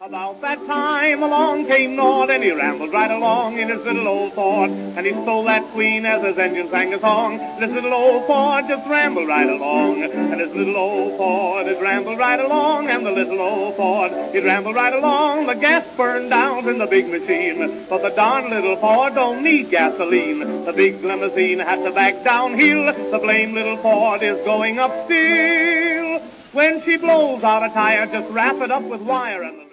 About that time along came Nord, and he rambled right along in his little old Ford, and he stole that queen as his engine sang a song. This little old Ford just rambled right along, and his little old Ford it rambled right along, and the little old Ford it rambled right along. The gas burned out in the big machine, but the darn little Ford don't need gasoline. The big limousine had to back downhill, the blame little Ford is going up still. When she blows out a tire, just wrap it up with wire and